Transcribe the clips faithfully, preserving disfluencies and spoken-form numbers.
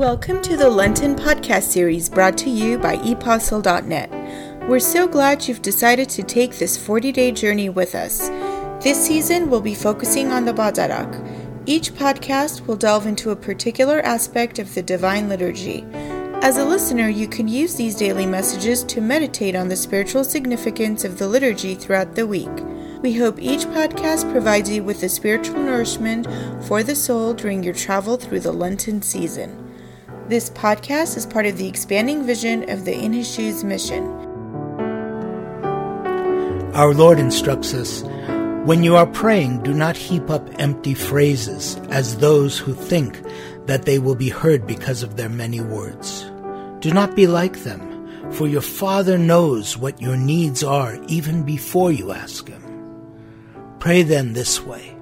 Welcome to the Lenten podcast series brought to you by e postle dot net. We're so glad you've decided to take this forty-day journey with us. This season, we'll be focusing on the Badarak. Each podcast will delve into a particular aspect of the Divine Liturgy. As a listener, you can use these daily messages to meditate on the spiritual significance of the liturgy throughout the week. We hope each podcast provides you with the spiritual nourishment for the soul during your travel through the Lenten season. This podcast is part of the expanding vision of the In His Shoes mission. Our Lord instructs us, "When you are praying, do not heap up empty phrases as those who think that they will be heard because of their many words. Do not be like them, for your Father knows what your needs are even before you ask Him. Pray then this way.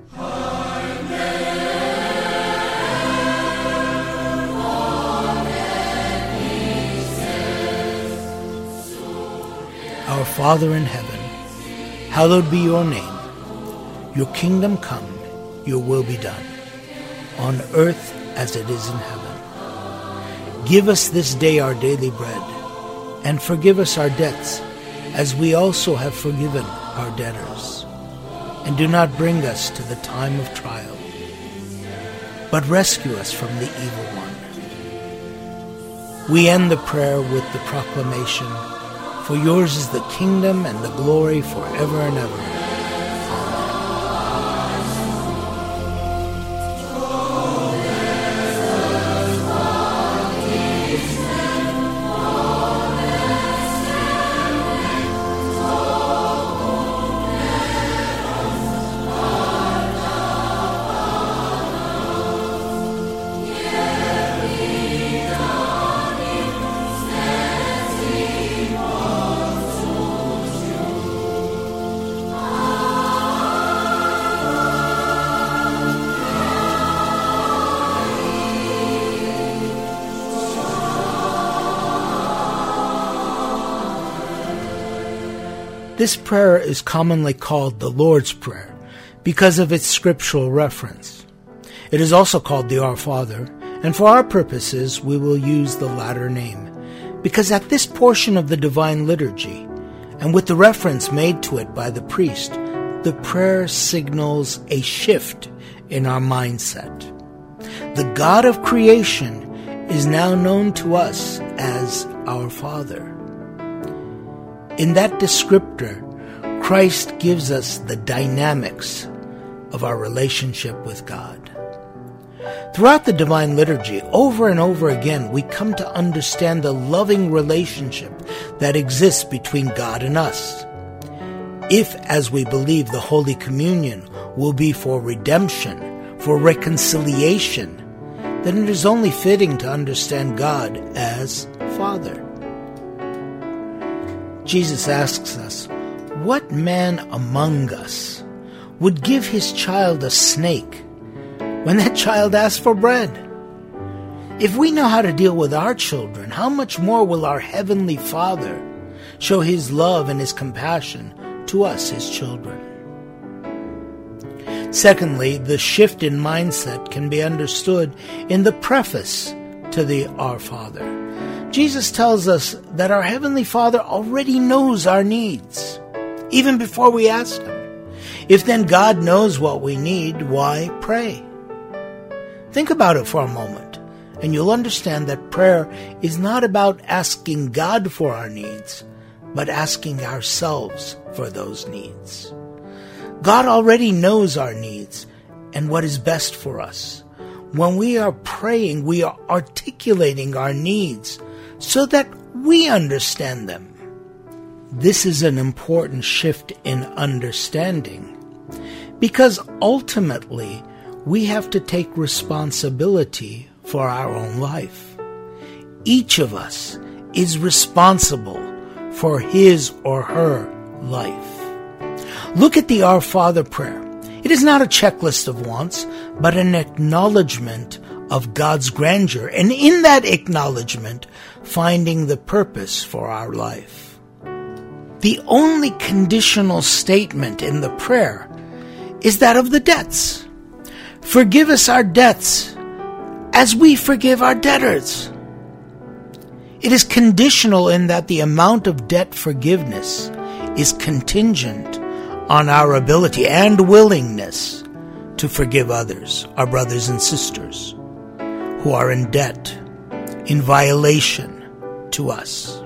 Our Father in heaven, hallowed be your name. Your kingdom come, your will be done, on earth as it is in heaven. Give us this day our daily bread, and forgive us our debts, as we also have forgiven our debtors. And do not bring us to the time of trial, but rescue us from the evil one." We end the prayer with the proclamation, "For yours is the kingdom and the glory forever and ever." This prayer is commonly called the Lord's Prayer because of its scriptural reference. It is also called the Our Father, and for our purposes we will use the latter name, because at this portion of the Divine Liturgy, and with the reference made to it by the priest, the prayer signals a shift in our mindset. The God of creation is now known to us as our Father. In that descriptor, Christ gives us the dynamics of our relationship with God. Throughout the Divine Liturgy, over and over again, we come to understand the loving relationship that exists between God and us. If, as we believe, the Holy Communion will be for redemption, for reconciliation, then it is only fitting to understand God as Father. Jesus asks us, "What man among us would give his child a snake when that child asks for bread?" If we know how to deal with our children, how much more will our Heavenly Father show His love and His compassion to us, His children? Secondly, the shift in mindset can be understood in the preface to the Our Father. Jesus tells us that our Heavenly Father already knows our needs, even before we ask Him. If then God knows what we need, why pray? Think about it for a moment, and you'll understand that prayer is not about asking God for our needs, but asking ourselves for those needs. God already knows our needs and what is best for us. When we are praying, we are articulating our needs so that we understand them. This is an important shift in understanding, because ultimately we have to take responsibility for our own life. Each of us is responsible for his or her life. Look at the Our Father prayer. It is not a checklist of wants, but an acknowledgement of God's grandeur, and in that acknowledgement, finding the purpose for our life. The only conditional statement in the prayer is that of the debts. Forgive us our debts as we forgive our debtors. It is conditional in that the amount of debt forgiveness is contingent on our ability and willingness to forgive others, our brothers and sisters, who are in debt, in violation to us.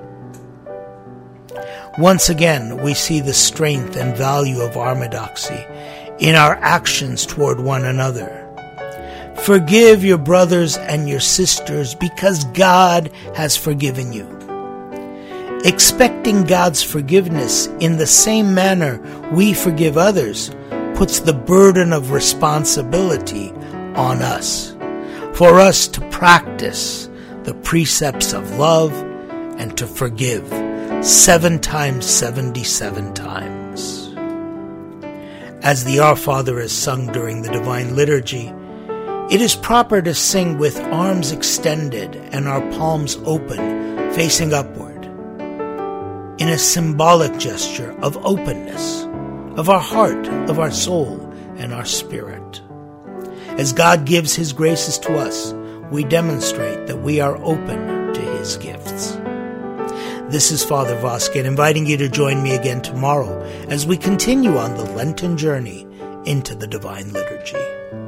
Once again, we see the strength and value of orthodoxy in our actions toward one another. Forgive your brothers and your sisters because God has forgiven you. Expecting God's forgiveness in the same manner we forgive others puts the burden of responsibility on us, for us to practice the precepts of love and to forgive seven times seventy-seven times. As the Our Father is sung during the Divine Liturgy, it is proper to sing with arms extended and our palms open, facing upward, in a symbolic gesture of openness, of our heart, of our soul, and our spirit. As God gives His graces to us, we demonstrate that we are open to His gifts. This is Father Vosquez inviting you to join me again tomorrow as we continue on the Lenten journey into the Divine Liturgy.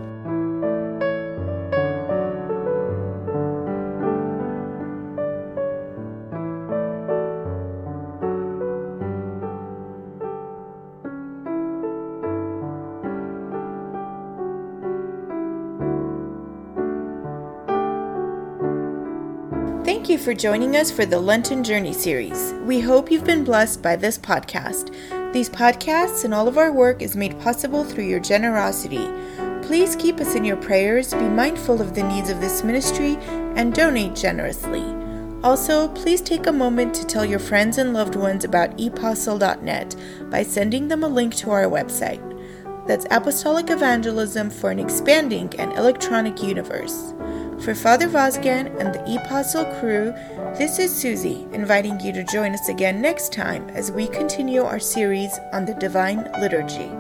Thank you for joining us for the Lenten Journey series. We hope you've been blessed by this podcast. These podcasts and all of our work is made possible through your generosity. Please keep us in your prayers, be mindful of the needs of this ministry, and donate generously. Also, please take a moment to tell your friends and loved ones about e postle dot net by sending them a link to our website. That's Apostolic Evangelism for an expanding and electronic universe. For Father Vosquez and the ePostle crew, this is Susie, inviting you to join us again next time as we continue our series on the Divine Liturgy.